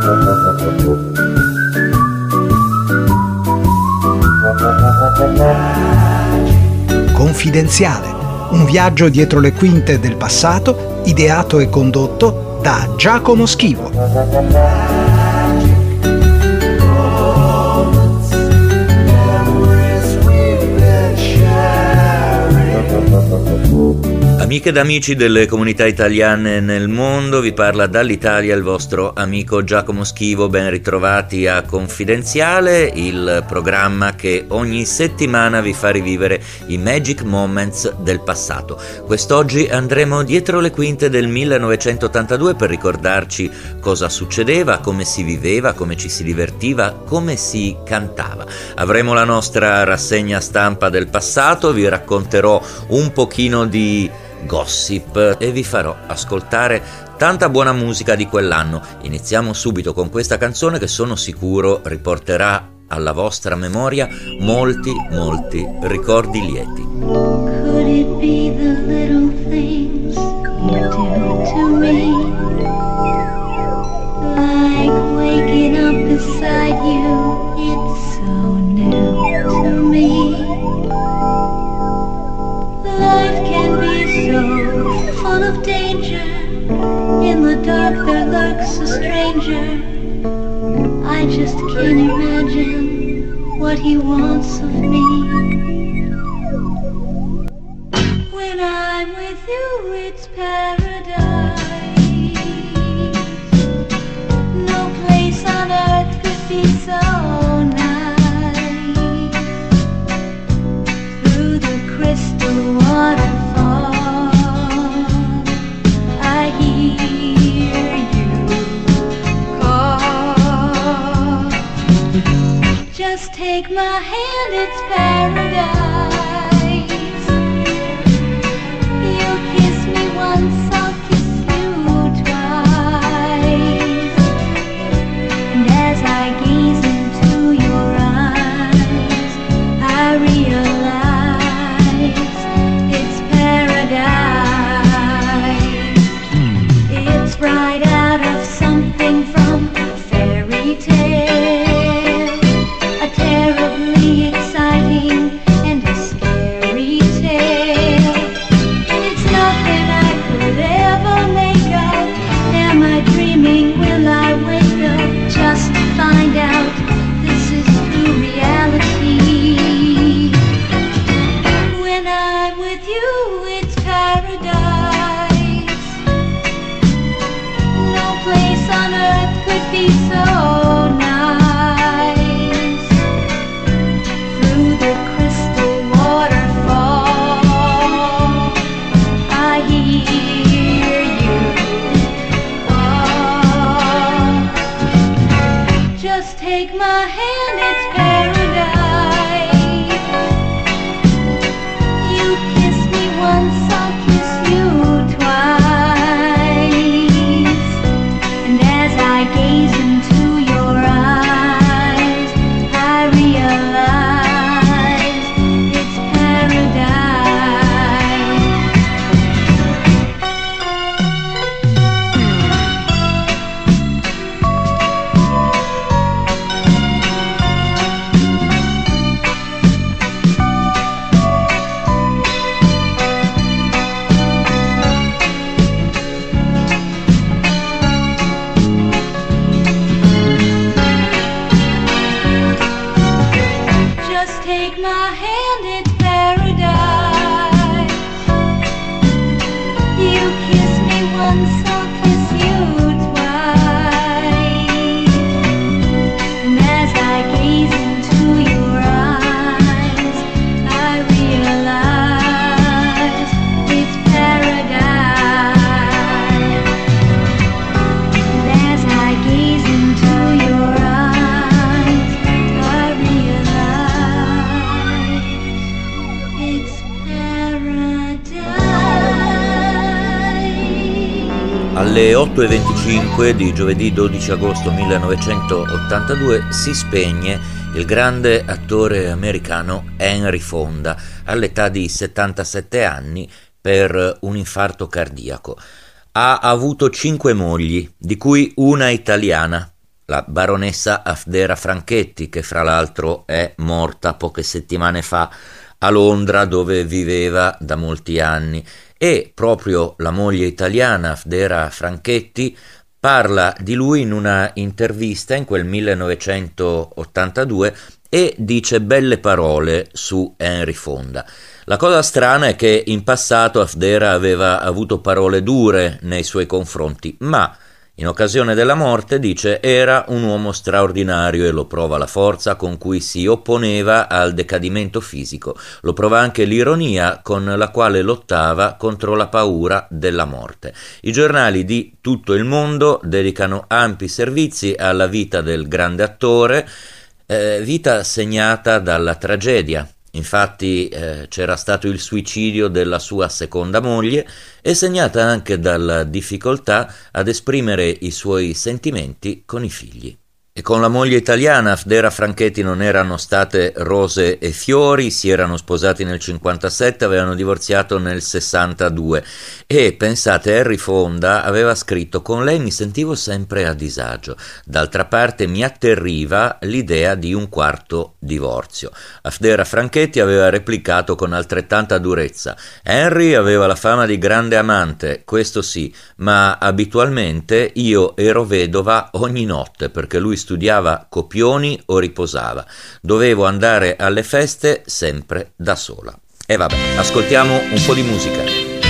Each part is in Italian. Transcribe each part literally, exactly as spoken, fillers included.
Confidenziale, un viaggio dietro le quinte del passato, ideato e condotto da Giacomo Schivo. Amiche ed amici delle comunità italiane nel mondo, vi parla dall'Italia il vostro amico Giacomo Schivo. Ben ritrovati a Confidenziale, il programma che ogni settimana vi fa rivivere i magic moments del passato. Quest'oggi andremo dietro le quinte del millenovecentottantadue per ricordarci cosa succedeva, come si viveva, come ci si divertiva, come si cantava. Avremo la nostra rassegna stampa del passato, vi racconterò un pochino di gossip e vi farò ascoltare tanta buona musica di quell'anno. Iniziamo subito con questa canzone che sono sicuro riporterà alla vostra memoria molti, molti ricordi lieti. Could it be the little things you do to me? Like waking up beside you, it's so new to me. Life can be so full of danger. In the dark there lurks a stranger. I just can't imagine what he wants of me. When I'm with you, it's paradise. No place on earth could be so nice. Through the crystal waterfall, I hear you call. Just take my hand, it's paradise. You kiss me once, I'll kiss you twice. And as I gaze into your eyes, I realize it's paradise. It's right out of something from a fairy tale, a terribly exciting and a scary tale. It's nothing I could ever make up. Am I dreaming? Will I wake up just to find out this is true reality? When I'm with you, it's paradise. No place on earth could be so nice. Through the crystal waterfall, I hear you walk. Just take my hand, it's paradise. You kiss me once, I'll kiss you twice. And as I gaze into your eyes, I realize it's paradise. Just take my hand, it's paradise. You kiss me once, I'll kiss you twice. And as I gaze into your eyes, I realize it's paradise. And as I gaze into your eyes, I realize it's paradise. Alle otto e venticinque di giovedì dodici agosto millenovecentottantadue si spegne il grande attore americano Henry Fonda all'età di settantasette anni per un infarto cardiaco. Ha avuto cinque mogli, di cui una italiana, la baronessa Afdera Franchetti, che fra l'altro è morta poche settimane fa a Londra, dove viveva da molti anni. E proprio la moglie italiana Afdera Franchetti parla di lui in una intervista in quel millenovecentottantadue e dice belle parole su Henry Fonda. La cosa strana è che in passato Afdera aveva avuto parole dure nei suoi confronti, ma in occasione della morte dice era un uomo straordinario e lo prova la forza con cui si opponeva al decadimento fisico, lo prova anche l'ironia con la quale lottava contro la paura della morte. I giornali di tutto il mondo dedicano ampi servizi alla vita del grande attore, eh, vita segnata dalla tragedia. Infatti eh, c'era stato il suicidio della sua seconda moglie e segnata anche dalla difficoltà ad esprimere i suoi sentimenti con i figli. E con la moglie italiana Afdera Franchetti non erano state rose e fiori, si erano sposati nel cinquantasette, avevano divorziato nel sessantadue e pensate, Henry Fonda aveva scritto: con lei mi sentivo sempre a disagio, d'altra parte mi atterriva l'idea di un quarto divorzio. Afdera Franchetti aveva replicato con altrettanta durezza: Henry aveva la fama di grande amante, questo sì, ma abitualmente io ero vedova ogni notte perché lui studiava copioni o riposava. Dovevo andare alle feste sempre da sola. E vabbè, ascoltiamo un po' di musica.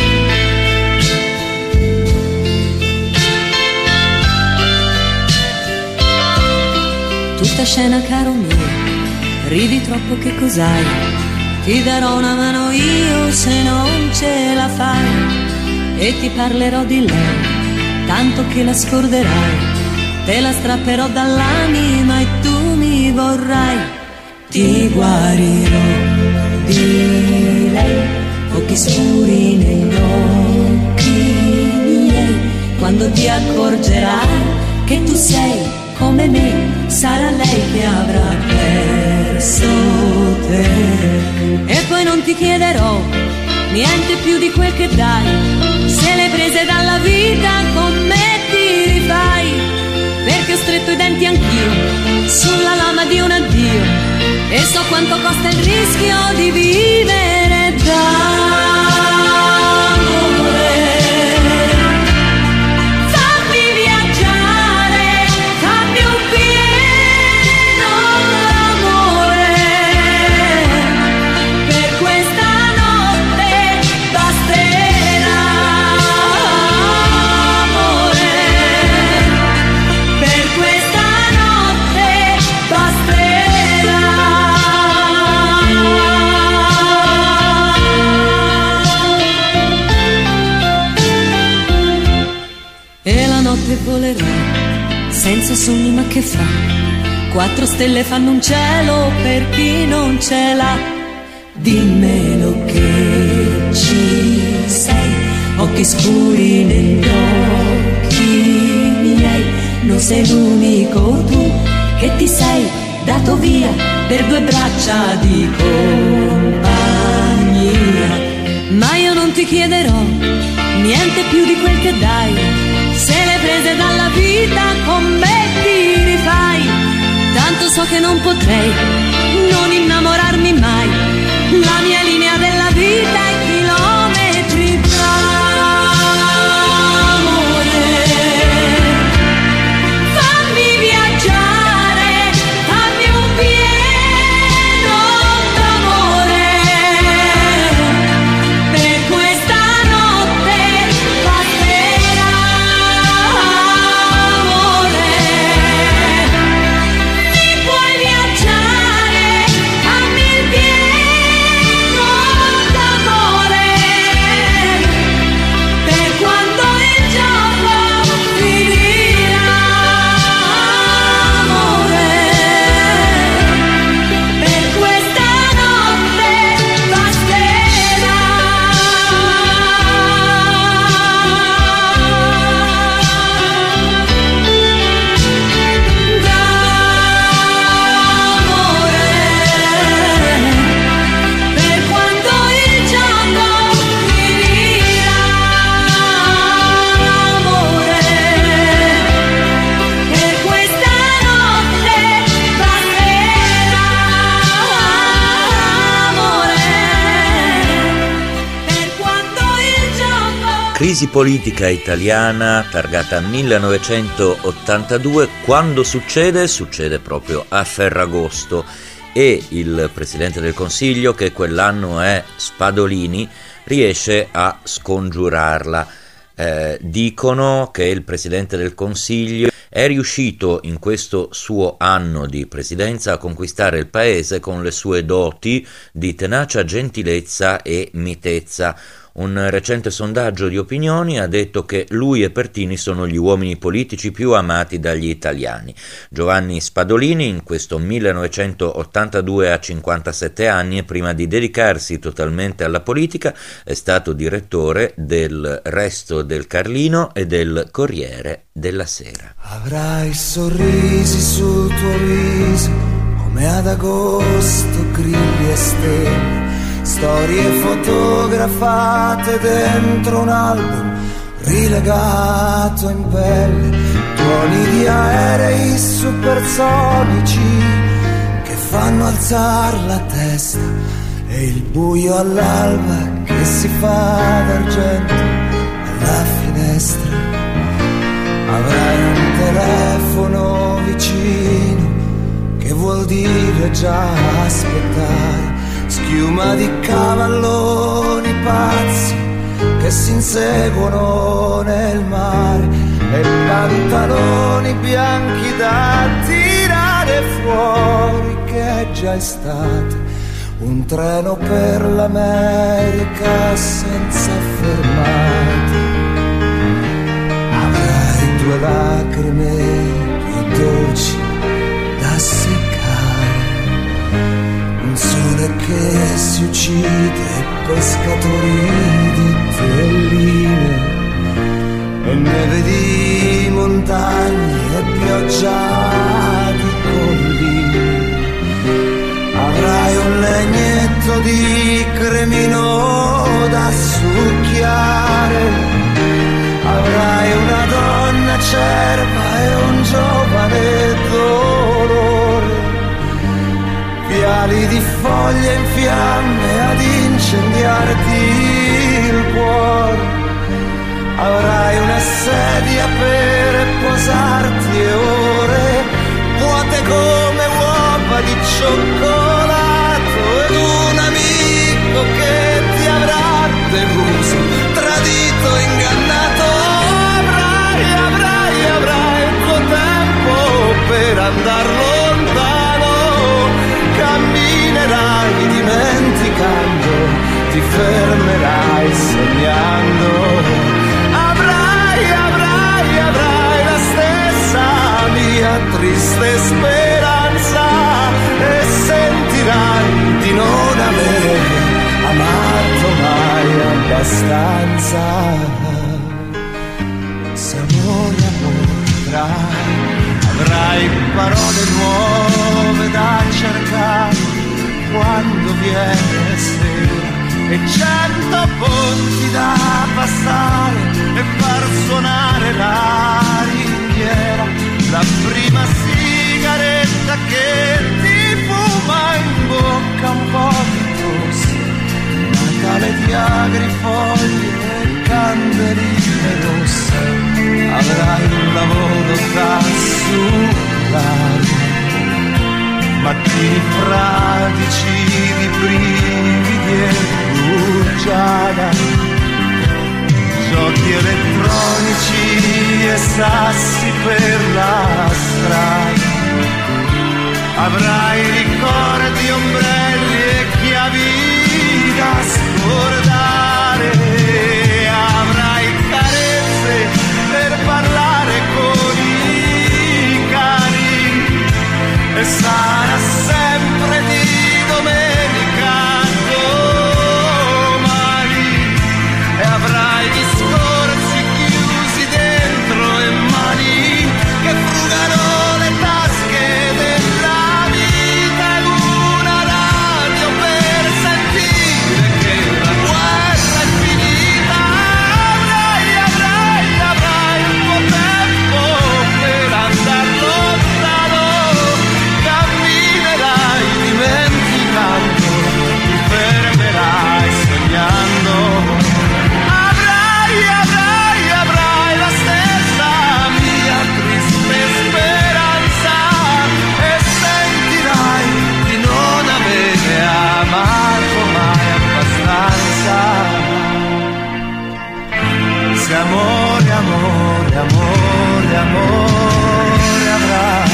Tutta scena, caro mio, ridi troppo, che cos'hai? Ti darò una mano io se non ce la fai e ti parlerò di lei, tanto che la scorderai. Te la strapperò dall'anima e tu mi vorrai. Ti guarirò di lei, occhi scuri negli occhi miei. Quando ti accorgerai che tu sei come me, sarà lei che avrà perso te. E poi non ti chiederò niente più di quel che dai, se le prese dalla vita con me ti rifai. Perché ho stretto i denti anch'io sulla lama di un addio e so quanto costa il rischio di vivere d'amore. Fammi viaggiare, fammi un pieno amore. Per questa notte basterà. Volerò senza sogni, ma che fa? Quattro stelle fanno un cielo per chi non ce l'ha. Dimmelo che ci sei, occhi scuri negli occhi miei. Non sei l'unico tu che ti sei dato via per due braccia di compagnia. Ma io non ti chiederò niente più di quel che dai, se le prese dalla vita con me ti rifai. Tanto so che non potrei non innamorarmi mai. La mia linea della vita è chilometri d'amore. Fammi viaggiare, fammi un pieno d'amore. Per questa notte basterà. Ti puoi viaggiare, fammi il pieno crisi politica italiana targata millenovecentottantadue, quando succede? Succede proprio a Ferragosto e il Presidente del Consiglio, che quell'anno è Spadolini, riesce a scongiurarla. Eh, dicono che il Presidente del Consiglio è riuscito in questo suo anno di presidenza a conquistare il paese con le sue doti di tenacia, gentilezza e mitezza. Un recente sondaggio di opinioni ha detto che lui e Pertini sono gli uomini politici più amati dagli italiani. Giovanni Spadolini in questo millenovecentottantadue ha cinquantasette anni e prima di dedicarsi totalmente alla politica è stato direttore del Resto del Carlino e del Corriere della Sera. Avrai sorrisi sul tuo viso come ad agosto, grilli e stelle, storie fotografate dentro un album rilegato in pelle, tuoni di aerei supersonici che fanno alzare la testa e il buio all'alba che si fa d'argento alla finestra. Avrai un telefono vicino che vuol dire già aspettare, schiuma di cavalloni pazzi che si inseguono nel mare e pantaloni bianchi da tirare fuori, che è già estate, un treno per l'America senza fermate. Avrai due lacrime più dolci da seccare, un sole che si uccide, pescatori di telline e neve di montagne e pioggia di colline. Avrai un legnetto di cremino da succhiare, avrai una donna cerva e un giovane dolore, viali di foglie in fiamme ad incendiarti il cuore. Avrai una sedia per posarti e ore vuote come uova di cioccolato ed un amico che ti avrà deluso, tradito, ingannato. Avrai, avrai, avrai il tuo tempo per andar lontano, camminerai dimenticando, ti fermerai sognando. Avrai, avrai, avrai la stessa mia triste speranza e sentirai di non aver amato mai abbastanza. Se amore, amore avrai parole nuove da cercare quando viene sera e cento ponti da passare e far suonare la ringhiera, la prima sigaretta che ti fuma in bocca un po' di tosse, Natale di agrifoglie e candeline rosse. Avrai un lavoro da sull'aria, mattini fradici di brividi e rugiada, giochi elettronici e sassi per la strada. Avrai ricordi, ombrelli e chiavi da scordare, avrai carezze per parlare con i cani e sarà sempre di domenica domani e avrai discorsi chiusi dentro e mani che frugano le tasche della vita e amore, amore, amore, amore avrai.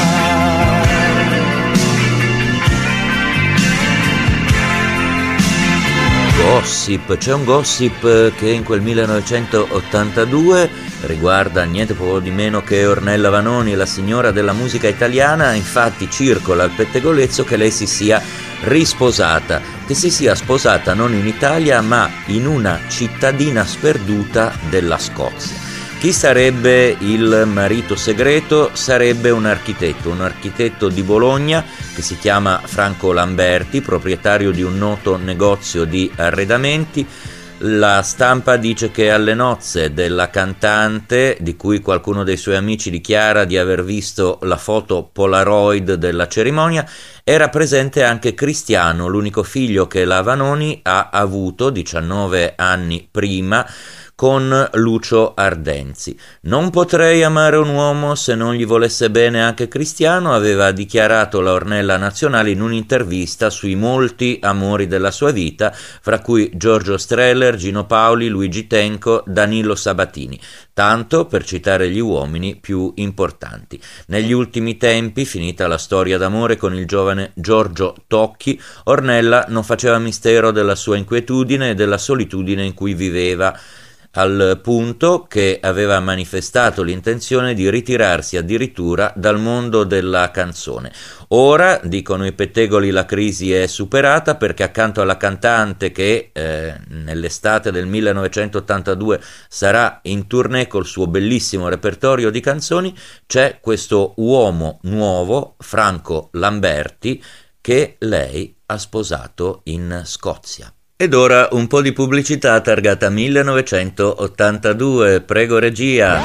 Gossip, c'è un gossip che in quel millenovecentottantadue riguarda niente poco di meno che Ornella Vanoni, la signora della musica italiana. Infatti circola il pettegolezzo che lei si sia risposata, che si sia sposata non in Italia ma in una cittadina sperduta della Scozia. Chi sarebbe il marito segreto? Sarebbe un architetto, un architetto di Bologna che si chiama Franco Lamberti, proprietario di un noto negozio di arredamenti. La stampa dice che alle nozze della cantante, di cui qualcuno dei suoi amici dichiara di aver visto la foto Polaroid della cerimonia, era presente anche Cristiano, l'unico figlio che la Vanoni ha avuto diciannove anni prima con Lucio Ardenzi. Non potrei amare un uomo se non gli volesse bene anche Cristiano, aveva dichiarato la Ornella Nazionale in un'intervista sui molti amori della sua vita, fra cui Giorgio Streller, Gino Paoli, Luigi Tenco, Danilo Sabatini, tanto per citare gli uomini più importanti. Negli ultimi tempi, finita la storia d'amore con il giovane Giorgio Tocchi, Ornella non faceva mistero della sua inquietudine e della solitudine in cui viveva, al punto che aveva manifestato l'intenzione di ritirarsi addirittura dal mondo della canzone. Ora, dicono i pettegoli, la crisi è superata perché accanto alla cantante che eh, nell'estate del millenovecentottantadue sarà in tournée col suo bellissimo repertorio di canzoni, c'è questo uomo nuovo, Franco Lamberti, che lei ha sposato in Scozia. Ed ora un po' di pubblicità targata millenovecentottantadue, prego regia.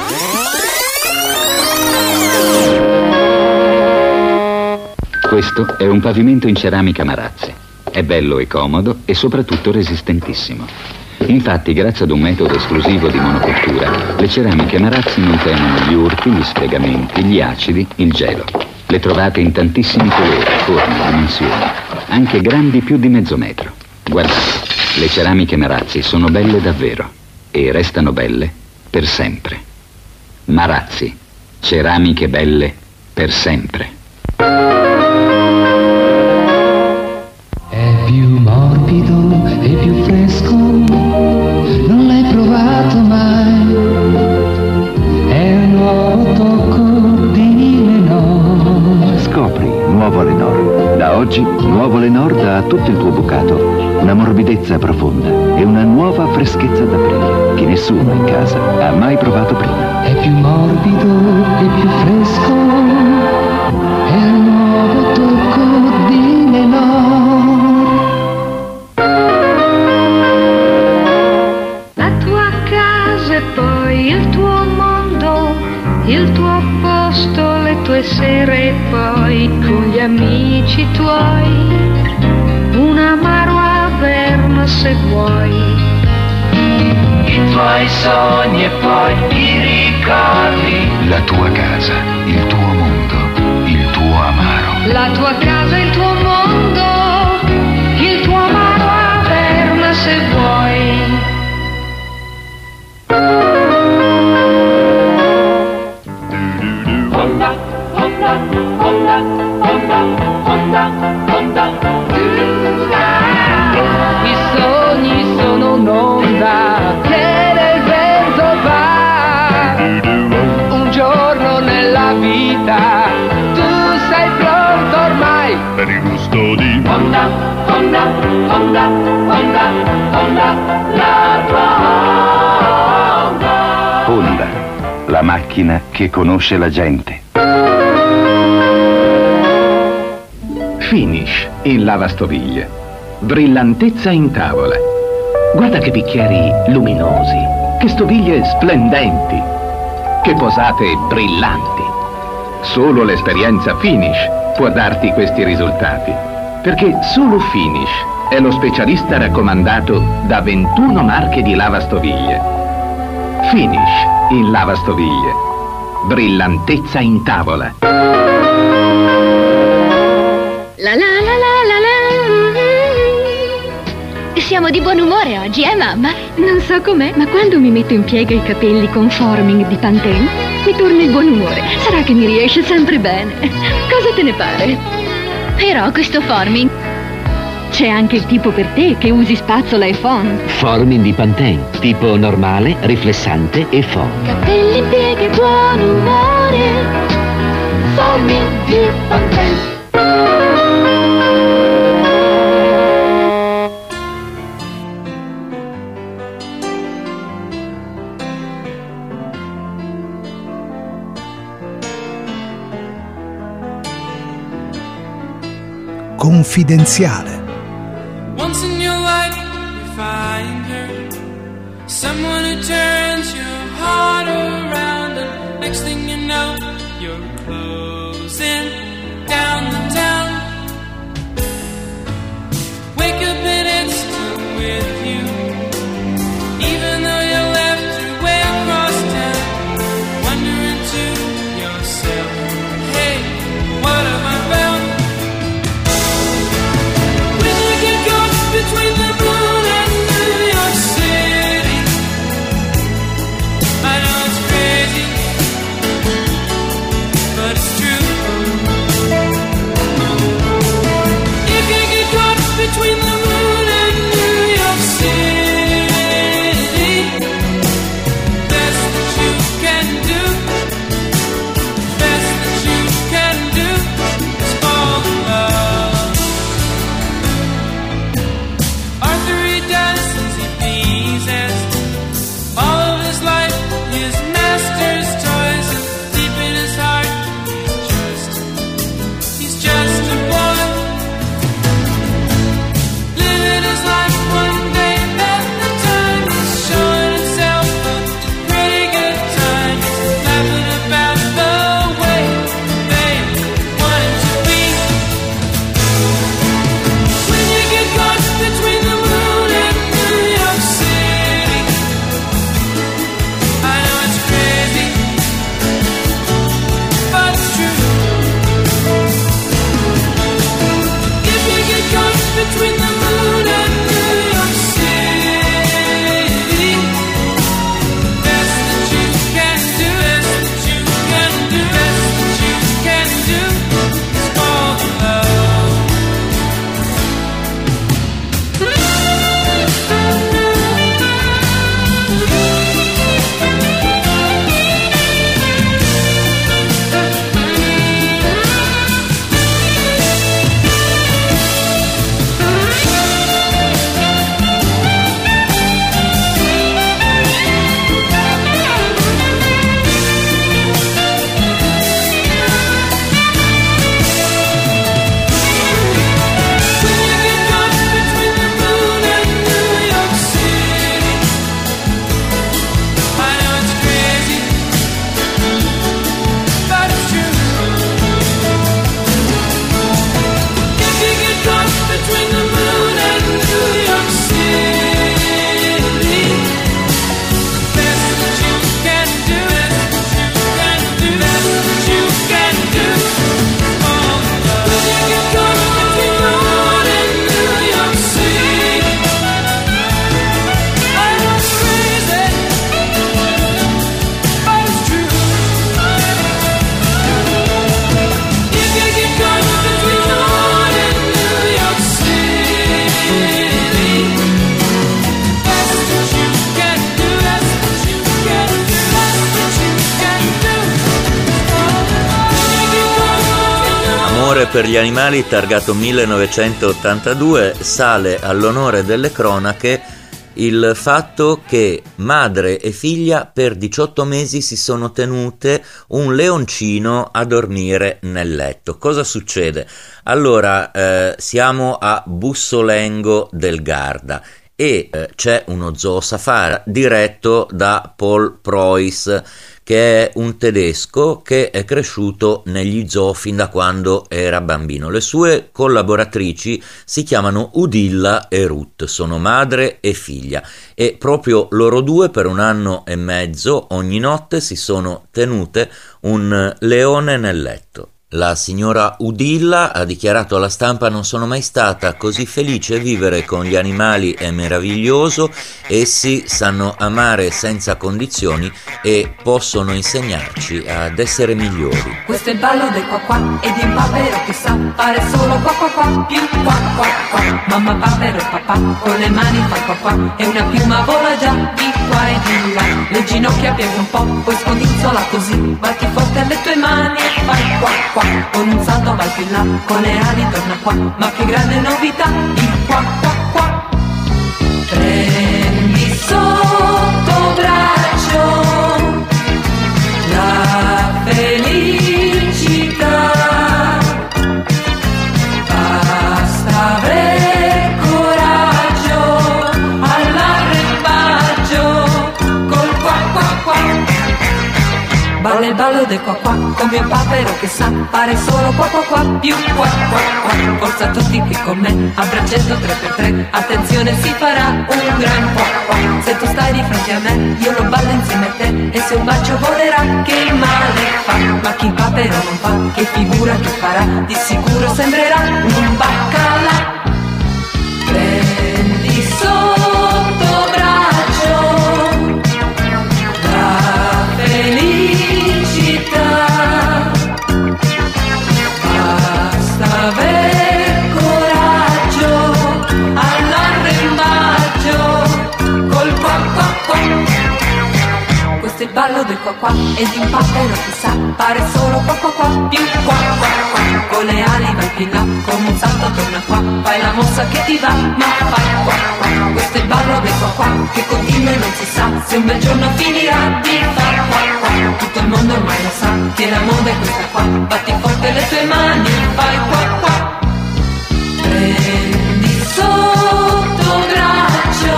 Questo è un pavimento in ceramica Marazzi. È bello e comodo e soprattutto resistentissimo. Infatti, grazie ad un metodo esclusivo di monocottura, le ceramiche Marazzi non temono gli urti, gli sfregamenti, gli acidi, il gelo. Le trovate in tantissimi colori, forme, dimensioni, anche grandi più di mezzo metro. Guardate, le ceramiche Marazzi sono belle davvero e restano belle per sempre. Marazzi, ceramiche belle per sempre. È più morbido e più fresco, non l'hai provato mai. È un nuovo tocco di Lenor. Scopri nuovo Lenor. Da oggi, nuovo Lenor dà a tutto il tuo bucato una morbidezza profonda e una nuova freschezza d'aprile che nessuno in casa ha mai provato prima. È più morbido e più fresco, è un nuovo tocco di Lenor. La tua casa e poi il tuo mondo, il tuo posto, le tue sere e poi con gli amici tuoi un amaro Averno se vuoi. I tuoi sogni e poi i ricordi. La tua casa, il tuo mondo, il tuo amaro. La tua casa, il tuo mondo, il tuo amaro Averno se vuoi. Honda, Honda, Honda, Honda, Honda, Honda. I sogni sono un'onda che nel vento va. Un giorno nella vita tu sei pronto ormai Per il gusto di Honda, Honda, Honda, Honda, Honda, la tua Honda. Honda, la macchina che conosce la gente. Finish in lavastoviglie. Brillantezza in tavola. Guarda che bicchieri luminosi, che stoviglie splendenti, che posate brillanti. Solo l'esperienza Finish può darti questi risultati, perché solo Finish è lo specialista raccomandato da ventuno marche di lavastoviglie. Finish in lavastoviglie. Brillantezza in tavola. La la la la la la. E se Siamo di buon umore oggi, eh mamma? Non so com'è, ma quando mi metto in piega i capelli con Forming di Pantene, mi torna il buon umore. Sarà che mi riesce sempre bene. Cosa te ne pare? Però questo Forming... C'è anche il tipo per te, che usi spazzola e phon. Forming di Pantene, tipo normale, riflessante e phon. Capelli in piega e buon umore. Forming di Pantene. Confidenziale. Once in your life you find her, someone who turns your heart around, and next thing you know you're closing down the town. Wake up and it's still with you, even though you left her way across town. Wondering to yourself, hey, what have I found? Between the moon and New York City, I know it's crazy, but it's true. If you get caught between the moon and New York City, best that you can do, best that you can do is fall in love. Arthur, he does as he pleases. All of his life, his master's toys, and deep in his heart, he's just, he's just a boy. Living his life one day at a time. He's showing himself a pretty good time. He's laughing about the way they want him to be. When you get caught between the moon and New York City, I know it's crazy, but it's true. If you get caught between the moon and New York City, best that you can do, best that you can do, best that you can do is fall in love. Per gli animali, targato millenovecentottantadue, sale all'onore delle cronache il fatto che madre e figlia per diciotto mesi si sono tenute un leoncino a dormire nel letto. Cosa succede? Allora, eh, siamo a Bussolengo del Garda e eh, c'è uno zoo safari diretto da Paul Preuss, che è un tedesco che è cresciuto negli zoo fin da quando era bambino. Le sue collaboratrici si chiamano Udilla e Ruth, sono madre e figlia, e proprio loro due per un anno e mezzo ogni notte si sono tenute un leone nel letto. La signora Udilla ha dichiarato alla stampa: non sono mai stata così felice. Vivere con gli animali è meraviglioso, essi sanno amare senza condizioni e possono insegnarci ad essere migliori. Questo è il ballo del qua qua e di un papero che sa fare solo qua qua qua più qua qua qua. Mamma papero e papà con le mani fa qua qua e una piuma vola già di qua e di là. Le ginocchia piega un po', poi scodinzola così, batti forte alle tue mani e fai qua qua. Con un salto vai più in là, con le ali torna qua, ma che grande novità, il qua qua qua. Prendi sotto braccio la felicità, basta aver coraggio all'arrembaggio col qua qua qua. Balla il ballo del qua qua, con mio papero che sa fare solo qua qua qua più qua qua qua. Forza tutti qui con me, a braccetto tre per tre, attenzione si farà un gran qua qua. Se tu stai di fronte a me, io lo ballo insieme a te, e se un bacio volerà che male fa. Ma chi il papero non fa, che figura che farà, di sicuro sembrerà un baccalà. Prendi sotto braccio la felicità, basta aver coraggio all'arrembaggio col qua qua qua. Questo è il ballo del qua qua e di un papero che sa fare solo qua qua qua più qua qua qua. Con le ali vai più in là, con un salto torna qua, fai la mossa che ti va, ma fai qua qua. Questo è il ballo del qua qua che continua e non si sa se un bel giorno finirà di far qua qua. Tutto il mondo ormai lo sa che la moda è questa qua, batti forte le tue mani, fai qua qua. Prendi sotto braccio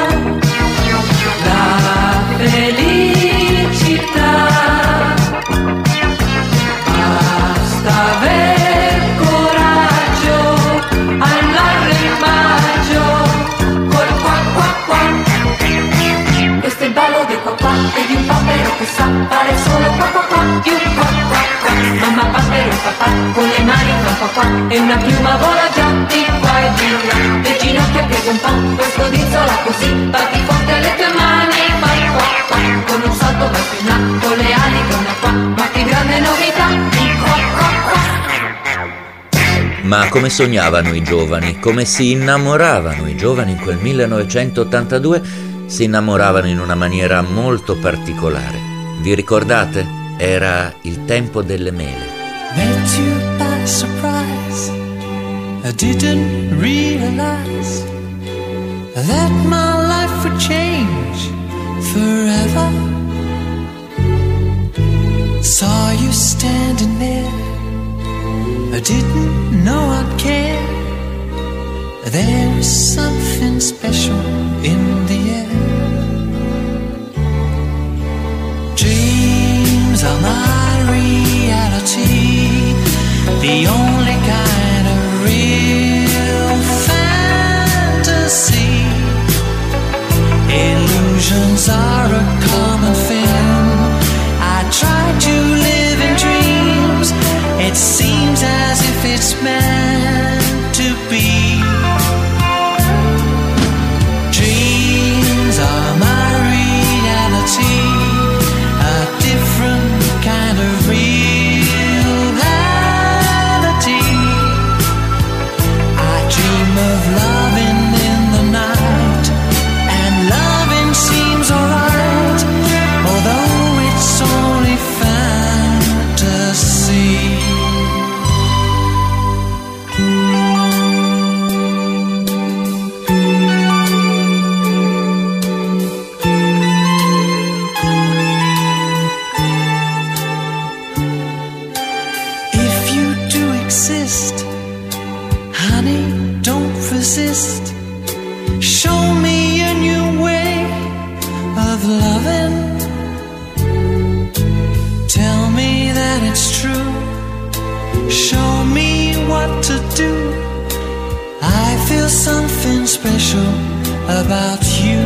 la felicità, basta aver coraggio all'arrembaggio col qua qua qua. Questo è il ballo del qua qua e di un papero che sa fare solo qua qua qua più qua qua qua. Mamma papero e papà con le mani fa qua qua e una piuma vola già di qua e di là. Le ginocchia piega un po', poi scodinzola così, batti forte alle tue mani e fai qua qua. Con un salto vai più in là, con le ali torna qua, ma che grande novità, di qua qua qua. Ma come sognavano i giovani, come si innamoravano i giovani in quel millenovecentottantadue, si innamoravano in una maniera molto particolare. Vi ricordate? Era il tempo delle mele. Met you by surprise, I didn't realize that my life would change forever. Saw you standing there, I didn't know I'd care. There was something special in the air. Dreams are my reality, the only kind of real fantasy. Illusions are a common thing. I try to live in dreams. It seems as if it's meant to be. Dreams are my reality, a different kind of reality. I dream of loving in the night, and loving seems alright, although it's only fantasy. Show me a new way of loving. Tell me that it's true. Show me what to do. I feel something special about you.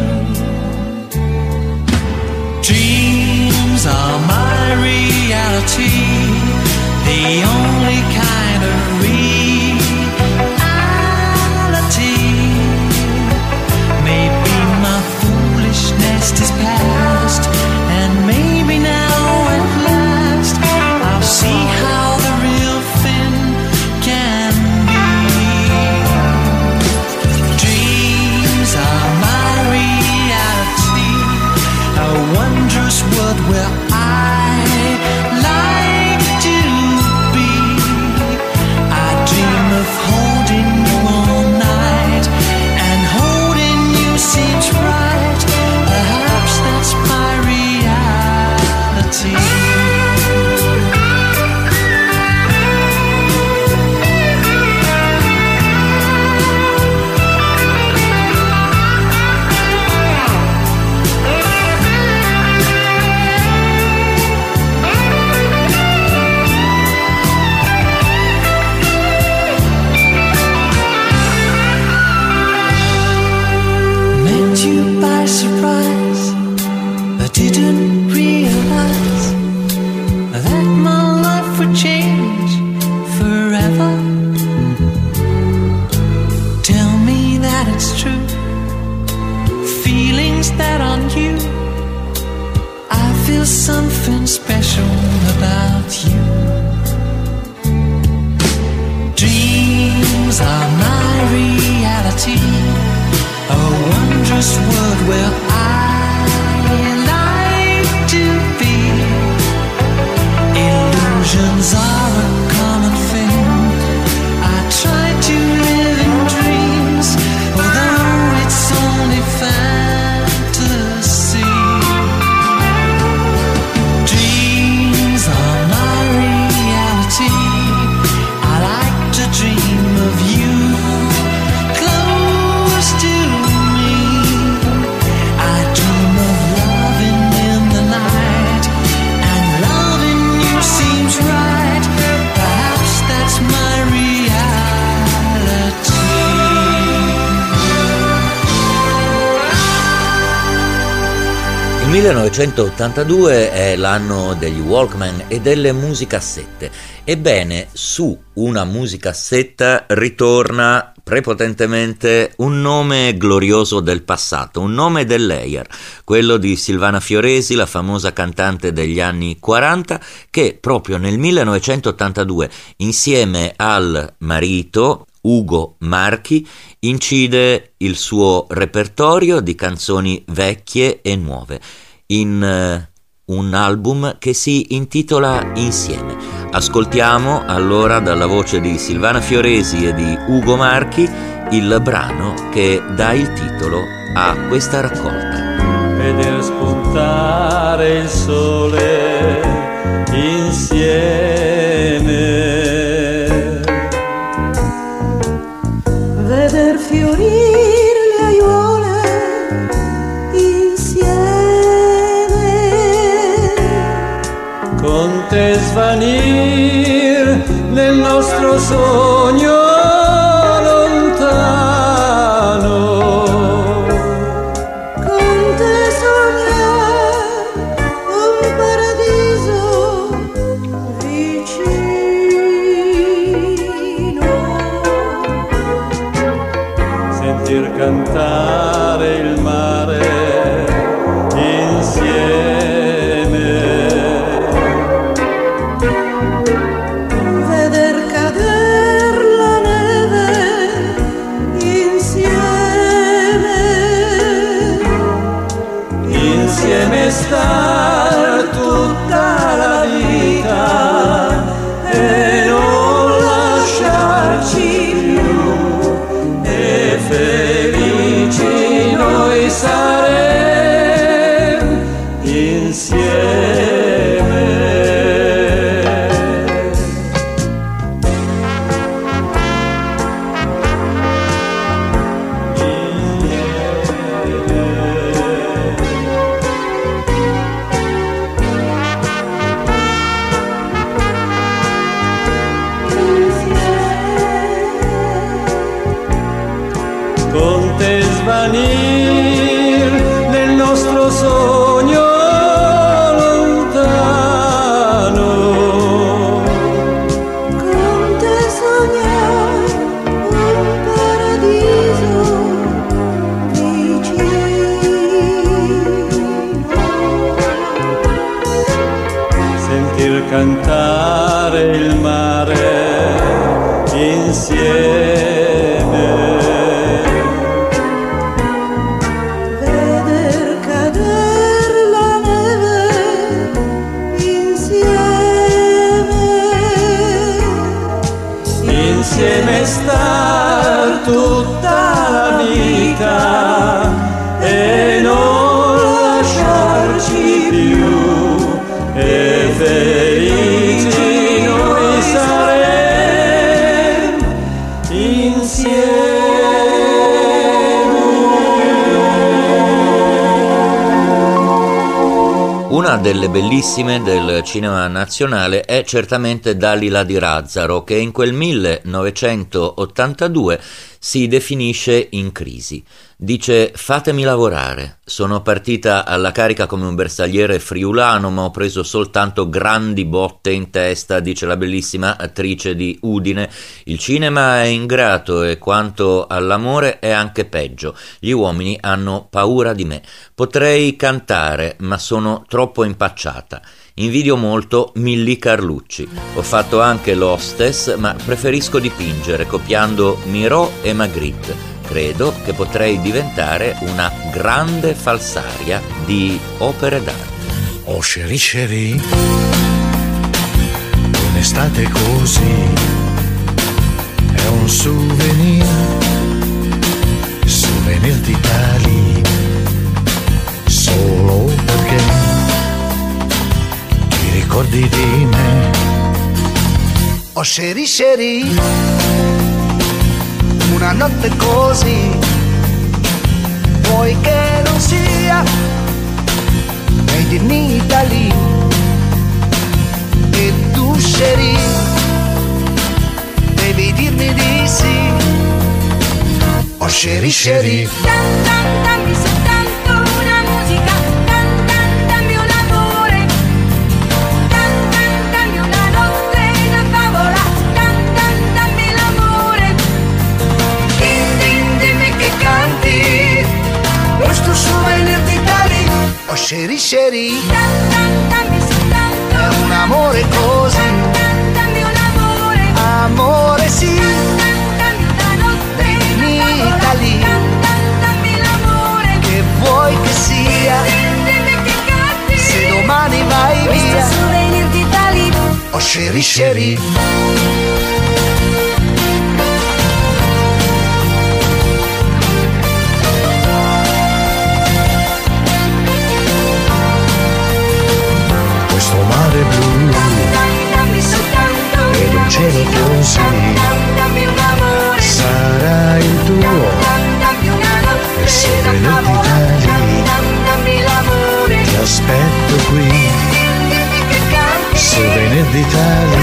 Dreams are my reality, the only millenovecentottantadue è l'anno degli Walkman e delle musicassette. Ebbene, su una musicassetta ritorna prepotentemente un nome glorioso del passato, un nome dell'Air, quello di Silvana Fioresi, la famosa cantante degli anni quaranta, che proprio nel millenovecentottantadue, insieme al marito Ugo Marchi, incide il suo repertorio di canzoni vecchie e nuove in uh, un album che si intitola Insieme. Ascoltiamo allora dalla voce di Silvana Fioresi e di Ugo Marchi il brano che dà il titolo a questa raccolta. Veder spuntare il sole insieme, veder fiorire le aiuole insieme, con te svanir nel nostro sogno lontano, con te sognare un paradiso vicino, sentir cantare il mare insieme, veder cader la neve insieme, insieme star tutta la vita e non lasciarci più, e felici noi saremo insieme. Con te svanir nel nostro sogno lontano, con te sognare un paradiso vicino, sentir cantare il mare insieme, veder cader la neve insieme, insieme star tutta la vita e non lasciarci più, e felici noi saremo insieme. Una delle bellissime del cinema nazionale è certamente Dalila di Razzaro, che in quel millenovecentottantadue si definisce in crisi. Dice: fatemi lavorare, sono partita alla carica come un bersagliere friulano, ma ho preso soltanto grandi botte in testa, dice la bellissima attrice di Udine. Il cinema è ingrato e quanto all'amore è anche peggio. Gli uomini hanno paura di me. Potrei cantare, ma sono troppo impacciata. Invidio molto Milly Carlucci. Ho fatto anche l'hostess, ma preferisco dipingere copiando Miró e Magritte. Credo che potrei diventare una grande falsaria di opere d'arte. Oh chérie chérie, un'estate così è un souvenir, souvenir d'Italia, solo perché ti ricordi di me. Oh chérie chérie, una notte così, vuoi che non sia made in Italy, e tu chérie devi dirmi di sì. Oh chérie chérie, Dammi soltanto una musica, dan dan scerie, è un amore così, amore sì, finita lì, che vuoi che sia, se domani vai via, oh chérie chérie. Questo mare blu ed un cielo così sarà il tuo e se venerdì lì ti aspetto qui, se venerdì lì.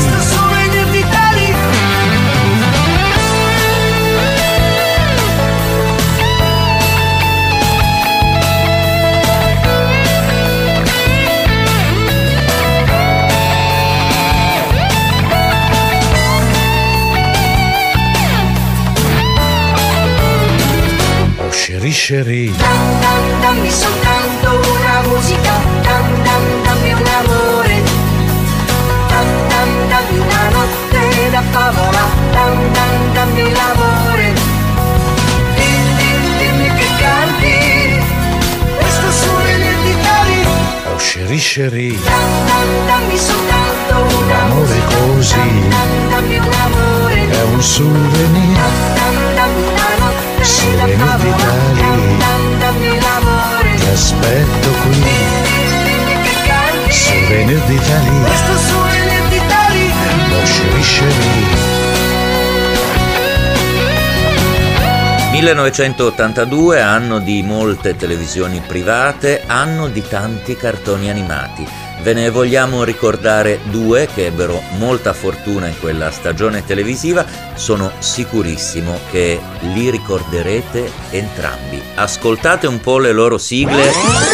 Chérie chérie, dammi soltanto una musica, dammi un amore, dammi una notte da favola, dammi l'amore, dimmi che canti questo suono di tali. oh chérie chérie, Dammi soltanto un amore così, dammi un amore, è un souvenir, dammi una notte se da venerdì favola, lì dammi l'amore, ti aspetto qui, se venerdì lì, questo suono di tali. oh chérie chérie. millenovecentottantadue, anno di molte televisioni private, anno di tanti cartoni animati. Ve ne vogliamo ricordare due che ebbero molta fortuna in quella stagione televisiva. Sono sicurissimo che li ricorderete entrambi. Ascoltate un po' le loro sigle.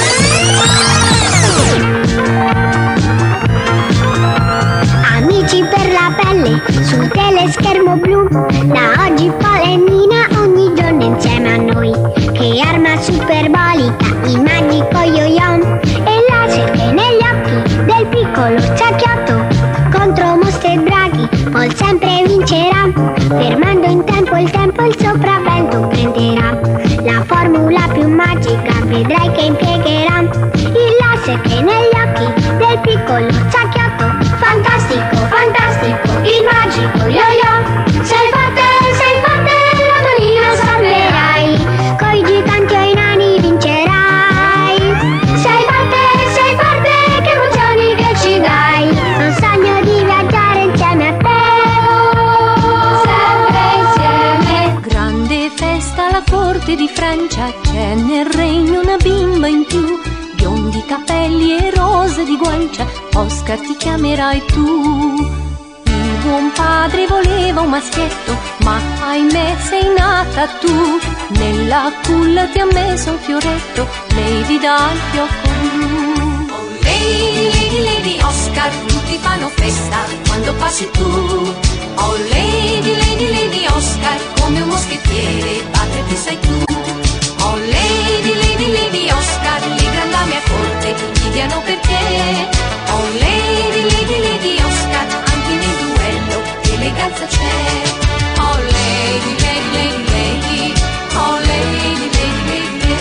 Amici per la pelle, sul teleschermo blu, da oggi Polenina ogni giorno insieme a noi. Che arma superbolica, il magico yo-yo, e laser che negli occhi del piccolo sciacchiotto. Contro mostri e draghi, Paul sempre vincerà, fermando in tempo il tempo il sopravvento prenderà. La formula più magica vedrai che impiegherà, il laser che negli occhi del piccolo sciacchiotto. Fantastico, fantastico, il magico yo-yo, sei forte, sei forte, la manina salverai, coi giganti o i nani vincerai. Sei forte, sei forte, che emozioni che ci dai, un sogno di viaggiare insieme a te, sempre insieme. Grande festa alla corte di Francia, c'è nel regno una bimba in più, biondi capelli e rose di guancia, Oscar ti chiamerai tu. Il buon padre voleva un maschietto, ma ahimè sei nata tu. Nella culla ti ha messo un fioretto, Lady dal fiocco blu. Oh Lady, Lady, Lady Oscar, tutti fanno festa quando passi tu. Oh Lady, Lady, Lady Oscar, come un moschettiere batterti sei tu. Oh Lady, Lady, Lady Oscar, le grandame a corte invidiano per te. Oh Lady, Lady, Lady Oscar, anche nel duello eleganza c'è. Oh Lady, Lady, Lady, Lady, oh Lady, Lady, Lady,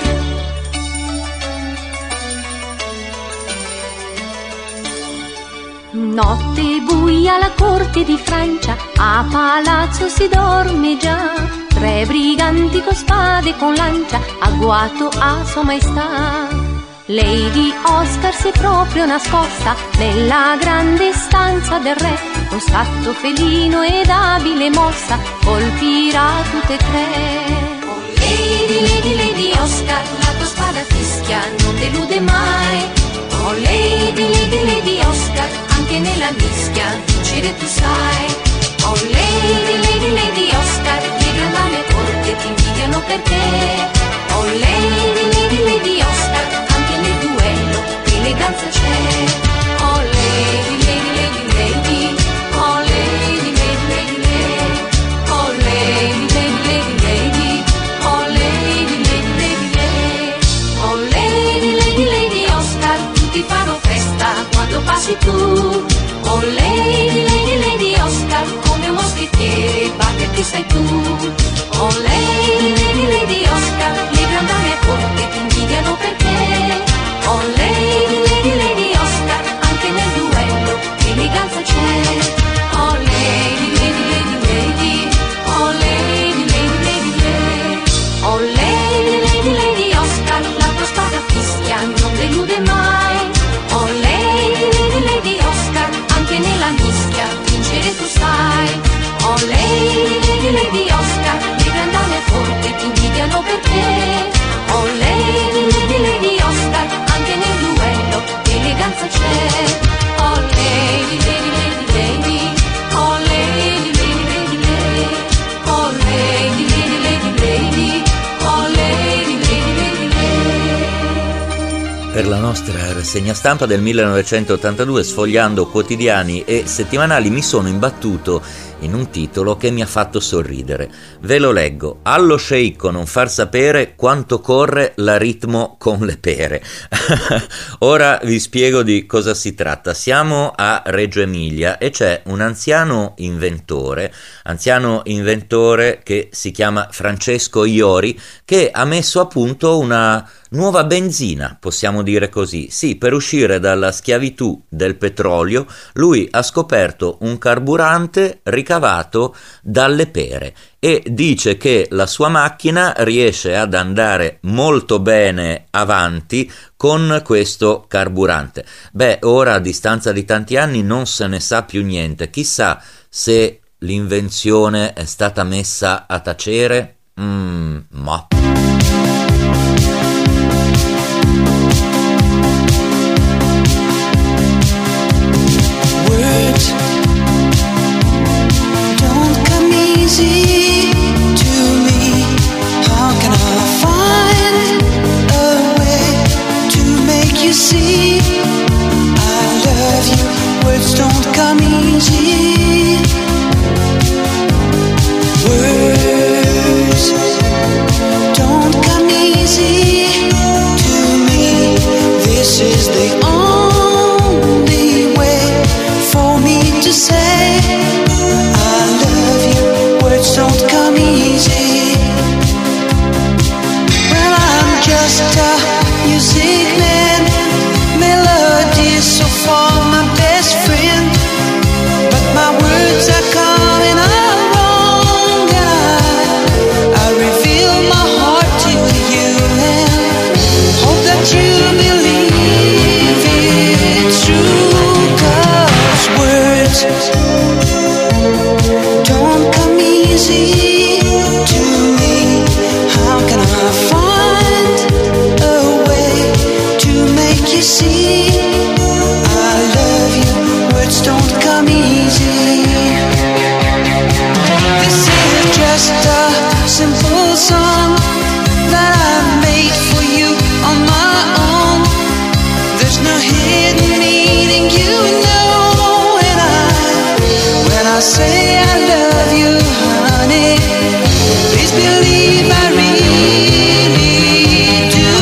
Lady. Notte buia alla corte di Francia, a palazzo si dorme già. Tre briganti con spade e con lancia, agguato a sua maestà. Lady Oscar si è proprio nascosta nella grande stanza del re, con scatto felino ed abile mossa colpirà tutte e tre. Oh Lady, Lady, Lady Oscar, la tua spada fischia non delude mai. Oh Lady, Lady, Lady Oscar, anche nella mischia vincere tu sai. Oh Lady, Lady, Lady Oscar, le grandame a corte ti invidiano per te. Oh Lady, Lady, Lady Oscar, anche nel duello eleganza c'è. Oh Lady, Lady, Lady, Lady, oh Lady, Lady, Lady, Lady, oh Lady, Lady, Lady, Lady, oh Lady, Lady, Lady, Lady, oh Lady, Lady, Lady Oscar. Oh lady, lady, lady Oscar, come un moschettiere, batterti sei tu. Oh lady, lady, lady Oscar, le grandame forti ti invidiano per te. Oh lady, lady, lady Oscar, anche nel duello eleganza c'è. Oh lady, lady, lady, lady, oh lady, lady, lady, lady. Oh lady, lady, lady Oscar, la tua spada fischia non delude mai. Oh lady, lady, lady Oscar, anche nella mischia vincere tu sai. Oh lady, lady, lady Oscar, le grandame forti ti invidiano per te. Oh lady, lady, lady Oscar, anche nel duello eleganza c'è. Oh lady, lady, lady, lady, oh lady, lady, lady, lady, oh lady, lady, lady, lady, oh lady, lady, lady, lady. Per la nostra rassegna stampa del millenovecentottantadue, sfogliando quotidiani e settimanali, mi sono imbattuto in un titolo che mi ha fatto sorridere. Ve lo leggo: allo sceicco non far sapere quanto corre l'aritmo con le pere. Ora vi spiego di cosa si tratta. Siamo a Reggio Emilia e c'è un anziano inventore, anziano inventore che si chiama Francesco Iori, che ha messo a punto una nuova benzina, possiamo dire così. Sì, per uscire dalla schiavitù del petrolio, lui ha scoperto un carburante ricavato dalle pere e dice che la sua macchina riesce ad andare molto bene avanti con questo carburante. Beh, ora a distanza di tanti anni non se ne sa più niente. Chissà se l'invenzione è stata messa a tacere? Mm, ma... Don't come easy to me. How can I find a way to make you see I love you? Words don't come easy. Words don't come easy to me. This is the only way for me to say don't come easy. Well, I'm just a music man, melody so far my best friend, but my words are coming out wrong, and I, I reveal my heart to you and hope that you believe it's true, 'cause words don't come easy to me. How can I find a way to make you see I love you? Words don't come easy. This is just a simple song that I made for you on my own. There's no hidden meaning, you know, when I when I say I love you, honey, please believe I really do.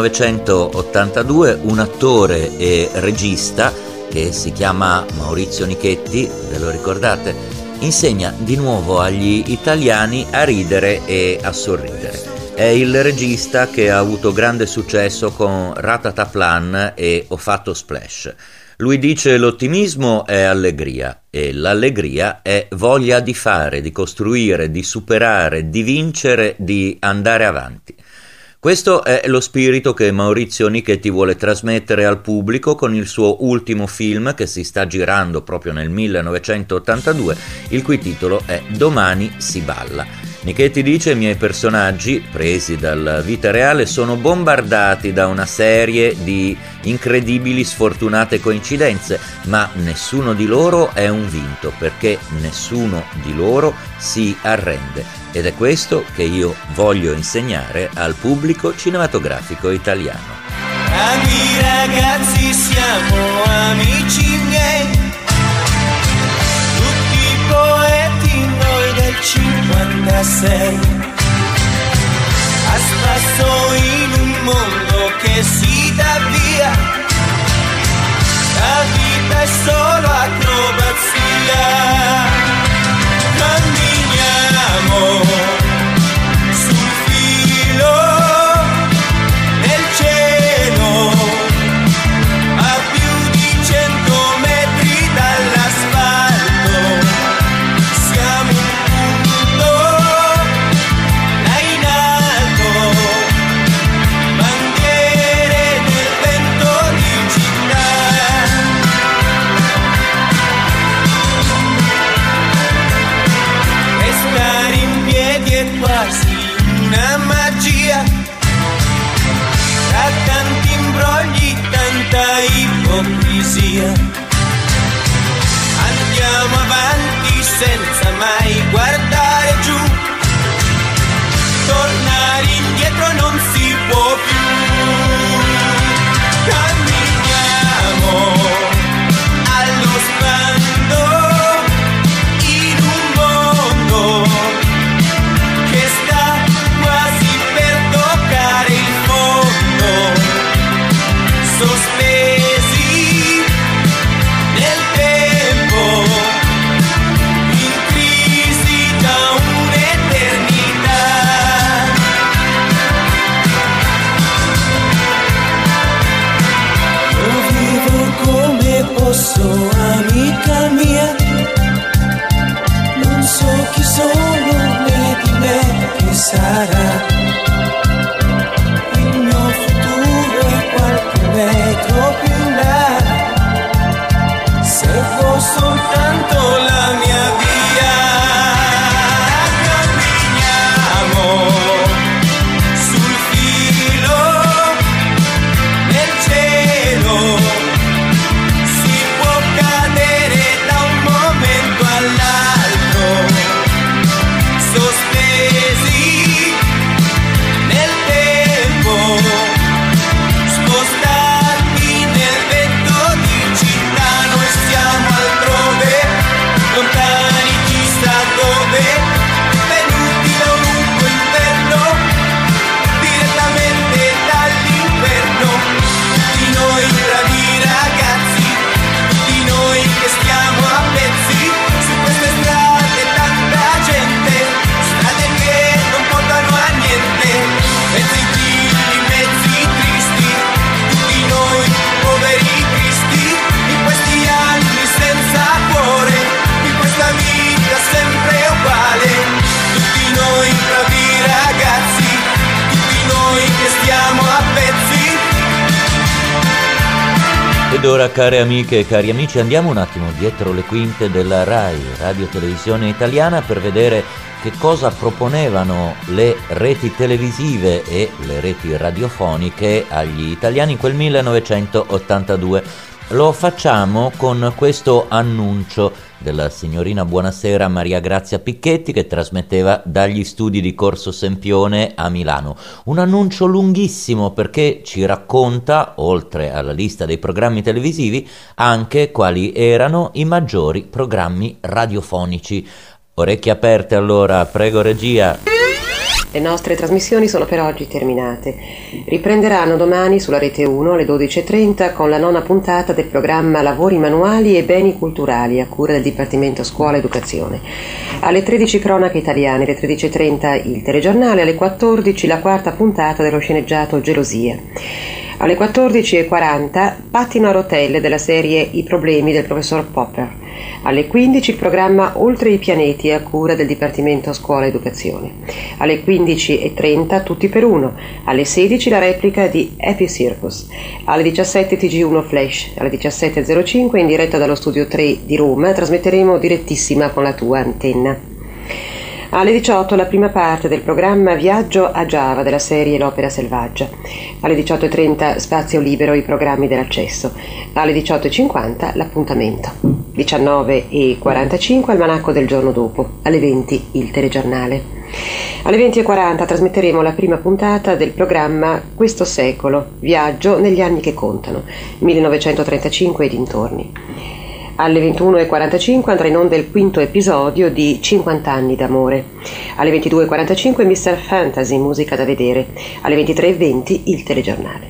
millenovecentottantadue un attore e regista che si chiama Maurizio Nichetti, ve lo ricordate? Insegna di nuovo agli italiani a ridere e a sorridere. È il regista che ha avuto grande successo con Ratatataplan e Ho fatto splash. Lui dice: l'ottimismo è allegria e l'allegria è voglia di fare, di costruire, di superare, di vincere, di andare avanti. Questo è lo spirito che Maurizio Nichetti vuole trasmettere al pubblico con il suo ultimo film che si sta girando proprio nel millenovecentottantadue, il cui titolo è Domani si balla. Nichetti dice: i miei personaggi, presi dalla vita reale, sono bombardati da una serie di incredibili sfortunate coincidenze, ma nessuno di loro è un vinto, perché nessuno di loro si arrende. Ed è questo che io voglio insegnare al pubblico cinematografico italiano. Amici ragazzi, siamo amici miei, tutti poeti noi del cinquantasei, a spasso in un mondo che si dà via, la vita è solo acrobazia. Camminiamo sul filo del cielo, a più di cento metri dall'asfalto. Siamo un punto là in alto, bandiere nel vento di città. Stare in piedi è quasi una magia, tra tanti imbrogli, tanta ipocrisia. Andiamo avanti senza mai guardare giù, tornare indietro non si può più. Camminiamo allo sbando in un mondo che sta quasi per toccare il fondo, sospesi nel tempo, in crisi da un'eternità. Io vivo come posso, amica mia, non so chi sono né di me che sarà. Il mio futuro è qualche metro più in là, seguo soltanto la mia via. Camminiamo sul filo del cielo, si può cadere da un momento all'altro, sospesi nel tempo, spostati nel vento di città. Noi siamo altrove, lontani chissà dove, venuti da un lungo inverno, direttamente dall'inferno. Tutti noi bravi ragazzi, tutti noi che stiamo a pezzi su queste strade, tanta gente, strade che non portano a niente, mezzi figli, mezzi tristi, tutti noi poveri cristi, in questi anni senza cuore, in questa vita sempre uguale. Tutti noi bravi ragazzi, tutti noi che stiamo a pezzi. Ed ora, care amiche e cari amici, andiamo un attimo dietro le quinte della RAI, Radio Televisione Italiana, per vedere che cosa proponevano le reti televisive e le reti radiofoniche agli italiani in quel millenovecentottantadue. Lo facciamo con questo annuncio della signorina Buonasera Maria Grazia Picchetti, che trasmetteva dagli studi di Corso Sempione a Milano. Un annuncio lunghissimo perché ci racconta, oltre alla lista dei programmi televisivi, anche quali erano i maggiori programmi radiofonici. Orecchie aperte allora, prego regia. Le nostre trasmissioni sono per oggi terminate. Riprenderanno domani sulla Rete uno alle dodici e trenta con la nona puntata del programma Lavori manuali e beni culturali a cura del Dipartimento Scuola Educazione. Alle tredici cronache italiane, alle tredici e trenta il telegiornale, alle quattordici la quarta puntata dello sceneggiato Gelosia. Alle quattordici e quaranta pattino a rotelle della serie I problemi del professor Popper. Alle quindici il programma Oltre i pianeti a cura del Dipartimento Scuola Educazione. Alle quindici e trenta Tutti per uno. Alle sedici la replica di Happy Circus. Alle diciassette T G uno Flash. Alle diciassette e zero cinque in diretta dallo studio tre di Roma trasmetteremo Direttissima con la tua antenna. Alle diciotto la prima parte del programma Viaggio a Giava della serie L'Opera Selvaggia. Alle diciotto e trenta Spazio Libero, i programmi dell'accesso. Alle diciotto e cinquanta l'appuntamento. diciannove e quarantacinque Almanacco del giorno dopo. Alle venti il telegiornale. Alle venti e quaranta trasmetteremo la prima puntata del programma Questo secolo, viaggio negli anni che contano, millenovecentotrentacinque e dintorni. Alle ventuno e quarantacinque andrà in onda il quinto episodio di cinquanta anni d'amore. Alle ventidue e quarantacinque mister Fantasy, musica da vedere. Alle ventitré e venti il telegiornale.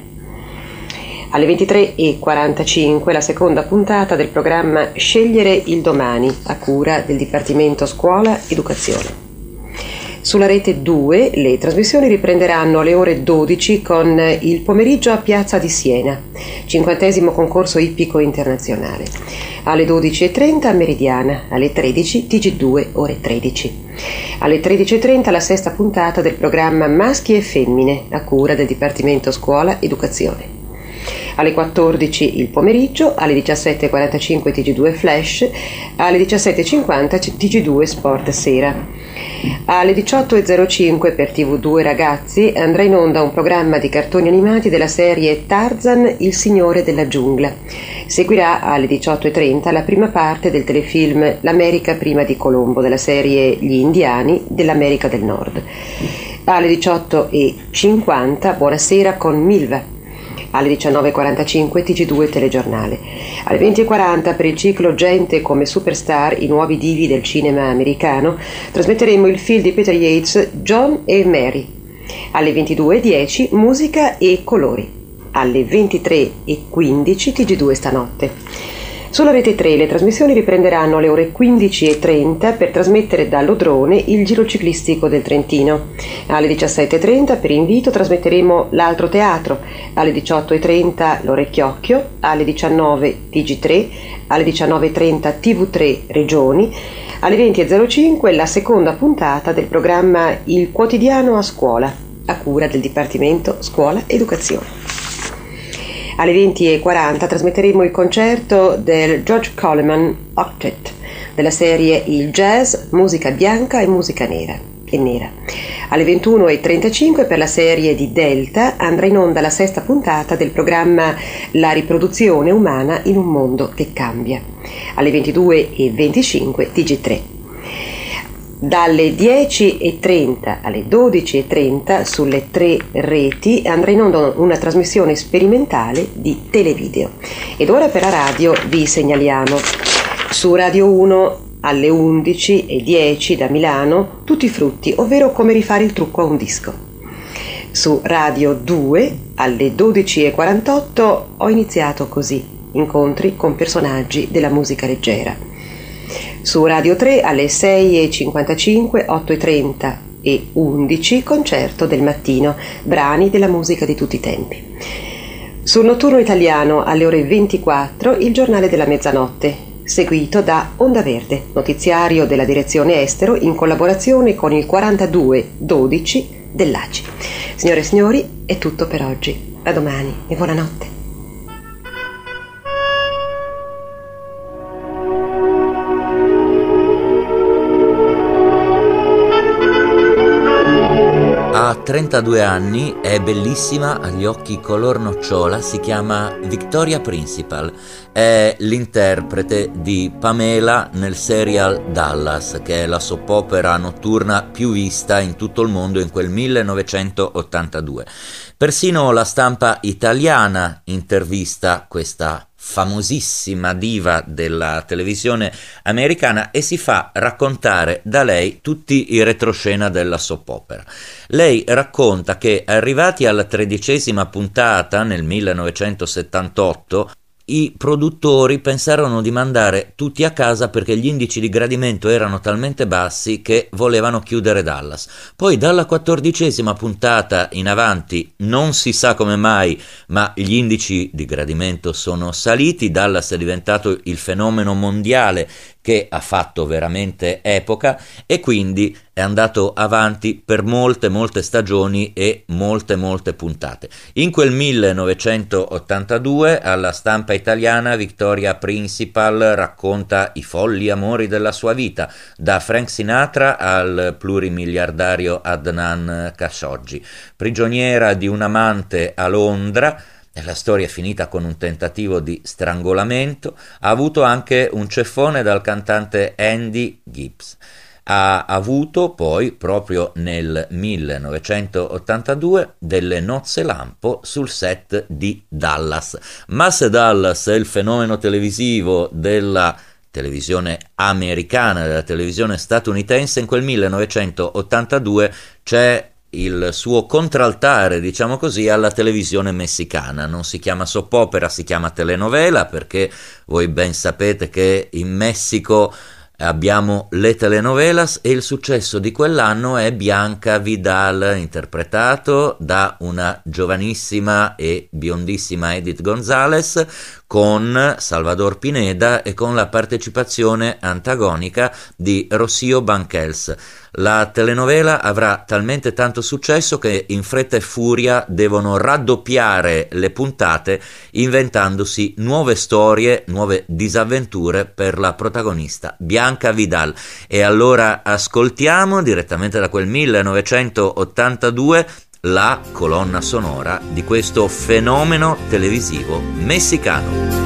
Alle ventitré e quarantacinque la seconda puntata del programma Scegliere il domani a cura del Dipartimento Scuola Educazione. Sulla Rete due le trasmissioni riprenderanno alle ore dodici con il pomeriggio a Piazza di Siena, cinquantesimo concorso ippico internazionale. Alle dodici e trenta Meridiana, alle tredici T G due ore tredici. Alle tredici e trenta la sesta puntata del programma Maschi e Femmine a cura del Dipartimento Scuola Educazione. Alle quattordici il pomeriggio, alle diciassette e quarantacinque T G due Flash, alle diciassette e cinquanta T G due Sport Sera. Alle diciotto e zero cinque per T V due Ragazzi andrà in onda un programma di cartoni animati della serie Tarzan, il signore della giungla. Seguirà alle diciotto e trenta la prima parte del telefilm L'America prima di Colombo della serie Gli indiani dell'America del Nord. Alle diciotto e cinquanta Buonasera con Milva. Alle diciannove e quarantacinque T G due Telegiornale. Alle venti e quaranta per il ciclo Gente come Superstar, i nuovi divi del cinema americano, trasmetteremo il film di Peter Yates, John e Mary. Alle ventidue e dieci Musica e colori. Alle ventitré e quindici T G due Stanotte. Sulla Rete tre le trasmissioni riprenderanno alle ore quindici e trenta per trasmettere dall'Odrone il Giro ciclistico del Trentino. Alle diciassette e trenta per invito trasmetteremo l'Altro Teatro, alle diciotto e trenta l'Orecchiocchio, alle diciannove T G tre, alle diciannove e trenta T V tre Regioni, alle venti e zero cinque la seconda puntata del programma Il Quotidiano a Scuola, a cura del Dipartimento Scuola Educazione. Alle venti e quaranta trasmetteremo il concerto del George Coleman Octet della serie Il Jazz, musica bianca e musica nera. E nera. Alle ventuno e trentacinque per la serie di Delta andrà in onda la sesta puntata del programma La riproduzione umana in un mondo che cambia. Alle ventidue e venticinque T G tre. Dalle dieci e trenta alle dodici e trenta sulle tre reti andrà in onda una trasmissione sperimentale di televideo. Ed ora per la radio vi segnaliamo su Radio uno alle undici e dieci da Milano Tutti i frutti, ovvero come rifare il trucco a un disco. Su Radio due alle dodici e quarantotto Ho iniziato così, incontri con personaggi della musica leggera. Su Radio tre alle sei e cinquantacinque, otto e trenta e undici Concerto del mattino, brani della musica di tutti i tempi. Sul notturno italiano alle ore ventiquattro il giornale della mezzanotte, seguito da Onda Verde, notiziario della direzione estero in collaborazione con il quarantadue dodici dell'A C I. Signore e signori, è tutto per oggi. A domani e buonanotte. Ha trentadue anni, è bellissima, ha gli occhi color nocciola, si chiama Victoria Principal, è l'interprete di Pamela nel serial Dallas, che è la soap opera notturna più vista in tutto il mondo in quel millenovecentottantadue. Persino la stampa italiana intervista questa famosissima diva della televisione americana, e si fa raccontare da lei tutti i retroscena della soap opera. Lei racconta che arrivati alla tredicesima puntata nel millenovecentosettantotto i produttori pensarono di mandare tutti a casa perché gli indici di gradimento erano talmente bassi che volevano chiudere Dallas. Poi dalla quattordicesima puntata in avanti, non si sa come mai, ma gli indici di gradimento sono saliti. Dallas è diventato il fenomeno mondiale che ha fatto veramente epoca, e quindi è andato avanti per molte molte stagioni e molte molte puntate. In quel millenovecentottantadue alla stampa italiana Victoria Principal racconta i folli amori della sua vita, da Frank Sinatra al plurimiliardario Adnan Khashoggi. Prigioniera di un amante a Londra, la storia è finita con un tentativo di strangolamento. Ha avuto anche un ceffone dal cantante Andy Gibbs. Ha avuto poi, proprio nel millenovecentottantadue, delle nozze lampo sul set di Dallas. Ma se Dallas è il fenomeno televisivo della televisione americana, della televisione statunitense, in quel millenovecentottantadue c'è il suo contraltare, diciamo così, alla televisione messicana. Non si chiama soap opera, si chiama telenovela, perché voi ben sapete che in Messico abbiamo le telenovelas, e il successo di quell'anno è Bianca Vidal, interpretato da una giovanissima e biondissima Edith Gonzalez, con Salvador Pineda e con la partecipazione antagonica di Rocío Banquels. La telenovela avrà talmente tanto successo che in fretta e furia devono raddoppiare le puntate, inventandosi nuove storie, nuove disavventure per la protagonista Bianca Vidal. E allora ascoltiamo direttamente da quel millenovecentottantadue la colonna sonora di questo fenomeno televisivo messicano.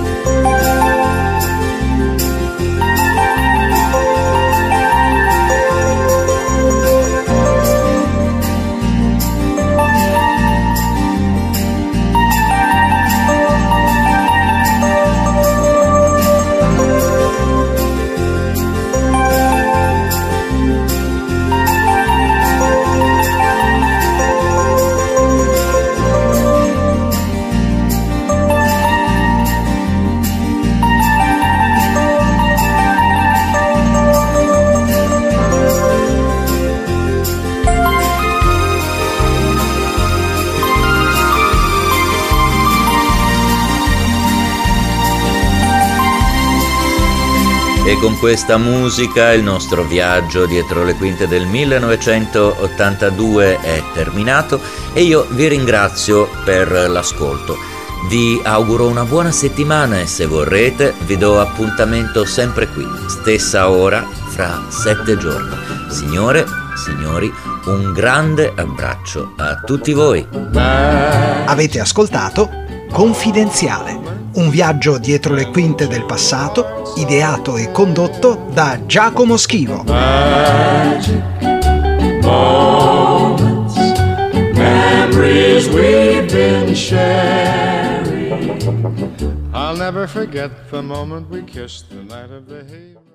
E con questa musica il nostro viaggio dietro le quinte del millenovecentottantadue è terminato, e io vi ringrazio per l'ascolto. Vi auguro una buona settimana e, se vorrete, vi do appuntamento sempre qui, stessa ora, fra sette giorni. Signore, signori, un grande abbraccio a tutti voi. Avete ascoltato Confidenziale, un viaggio dietro le quinte del passato, ideato e condotto da Giacomo Schivo. Magic moments, memories we've been sharing. I'll never forget the moment we kissed the night of the haven.